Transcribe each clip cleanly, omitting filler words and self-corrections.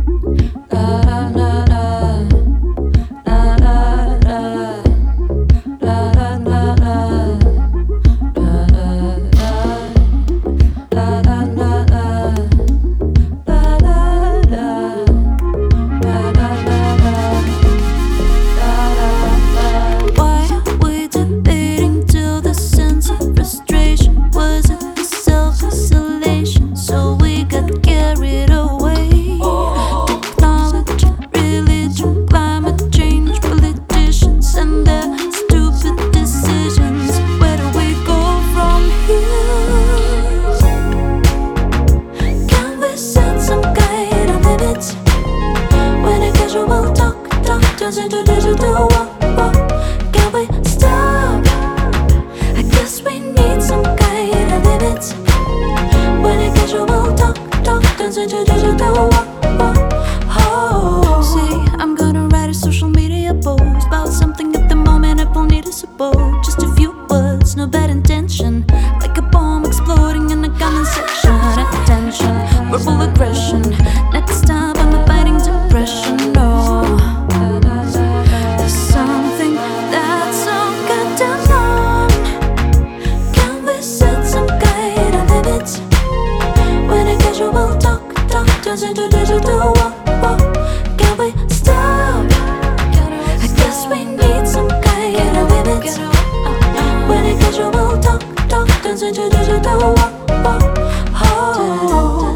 Turns into digital war. Can we stop? I guess we need some kind of limits. When a casual talk turns into digital war. Oh. See, I'm gonna write a social media post about something at the moment I don't need to support. Just a few words, no bad intention. Like a bomb exploding in the comment section. Attention, verbal aggression. Next stop, I'm abiding depression. No. Turns into digital war. Can we stop? I guess we need some kind of limits. When a casual talk turns into digital war. Oh.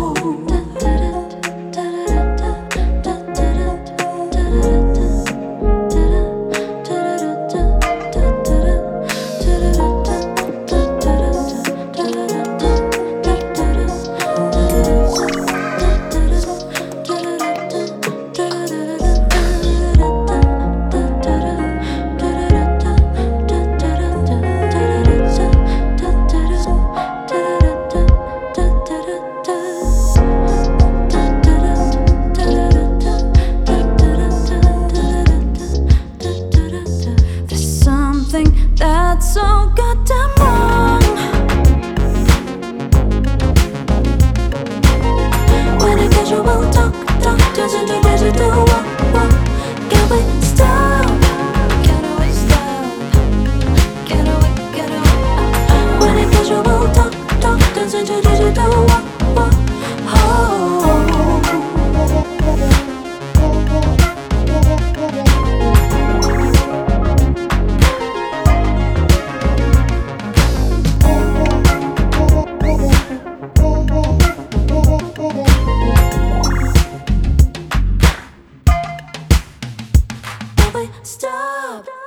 That's so goddamn wrong. When a casual talk turns into digital war. Can we stop? Can we stop? Can we? When a casual talk turns into digital war. Oh. Stop.